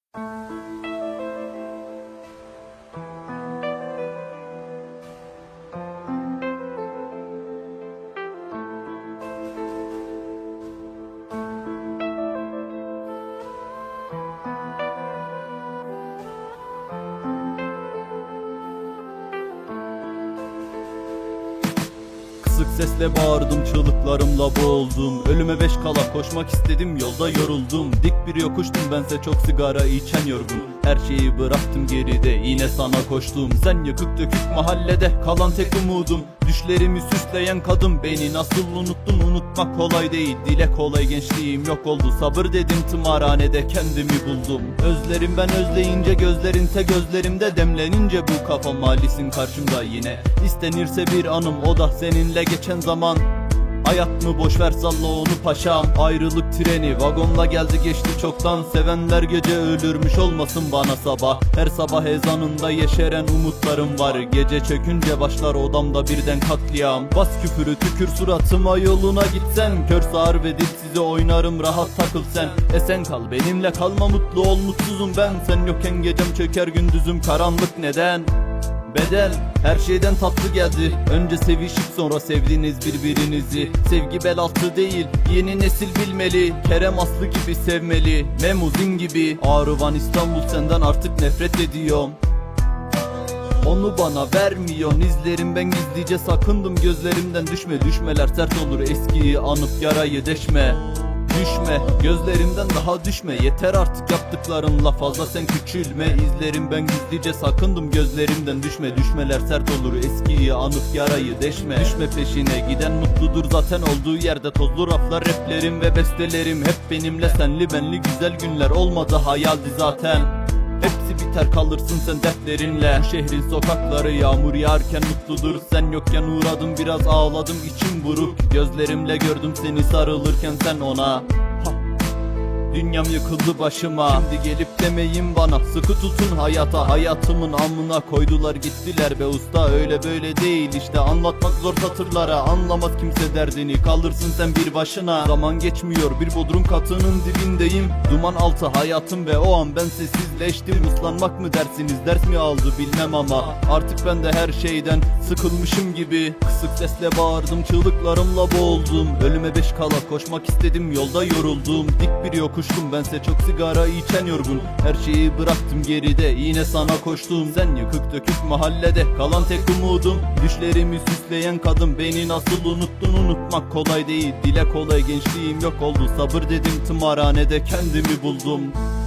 Kısık sesle bağırdım, çığlıklarımla boğuldum. Ölüme 5 kala koşmak istedim, yolda yoruldum. Dik bir yokuştum bense, çok sigara içen yorgun. Her şeyi bıraktım geride, yine sana koştum. Sen yıkık dökük mahallede kalan tek umudum. Düşlerimi süsleyen kadın, beni nasıl unuttun? Unutmak kolay değil, dile kolay, gençliğim yok oldu. Sabır dedim, tımarhanede kendimi buldum. Özlerim ben özleyince, gözlerinse gözlerimde. Demlenince bu kafam, malisin karşımda yine. İstenirse bir anım, o da seninle geçen zaman. Hayat mı, boşver salla onu paşam. Ayrılık treni vagonla geldi geçti çoktan. Sevenler gece ölürmüş, olmasın bana sabah. Her sabah ezanında yeşeren umutlarım var. Gece çökünce başlar odamda birden katliam. Bas küfürü tükür suratıma, yoluna gitsen. Kör sağır ve dipsize oynarım, rahat takıl sen. Esen kal benimle, kalma mutlu ol, mutsuzum ben. Sen yokken gecem çöker, gündüzüm karanlık, neden? Bedel her şeyden tatlı geldi. Önce sevişip sonra sevdiniz birbirinizi. Sevgi bel altı değil, yeni nesil bilmeli. Kerem Aslı gibi sevmeli, Memuzin gibi. Ağrıvan İstanbul, senden artık nefret ediyorum. Onu bana vermiyorsun, izlerim ben gizlice sakındım. Gözlerimden düşme, düşmeler sert olur. Eskiyi anıp yarayı deşme. Düşme, gözlerimden daha düşme. Yeter artık yaptıklarınla, fazla sen küçülme. İzlerim ben gizlice sakındım, gözlerimden düşme. Düşmeler sert olur, eskiyi anıp yarayı deşme. Düşme peşine giden mutludur zaten, olduğu yerde. Tozlu raflar, raplerim ve bestelerim hep benimle. Senli benli güzel günler olmadı, hayaldi zaten. Hepsi biter, kalırsın sen dertlerinle. Bu şehrin sokakları yağmur yağarken mutludur. Sen yokken uğradım, biraz ağladım, içim buruk. Gözlerimle gördüm seni sarılırken sen ona. Dünyam yıkıldı başıma. Şimdi gelip demeyin bana, sıkı tutun hayata. Hayatımın amına koydular gittiler be usta. Öyle böyle değil işte, anlatmak zor satırlara. Anlamaz kimse derdini, kalırsın sen bir başına. Zaman geçmiyor, bir bodrum katının dibindeyim. Duman altı hayatım ve o an ben sessizleştim. Uslanmak mı dersiniz, ders mi aldı bilmem ama artık ben de her şeyden sıkılmışım gibi. Kısık sesle bağırdım, çığlıklarımla boğuldum. Ölüme 5 kala koşmak istedim, yolda yoruldum. Dik bir yokuştum bense, çok sigara içen yorgun. Her şeyi bıraktım geride, yine sana koştum. Sen yıkık dökük mahallede kalan tek umudum. Düşlerimi süsleyen kadın, beni nasıl unuttun? Unutmak kolay değil, dile kolay, gençliğim yok oldu. Sabır dedim, tımarhanede kendimi buldum.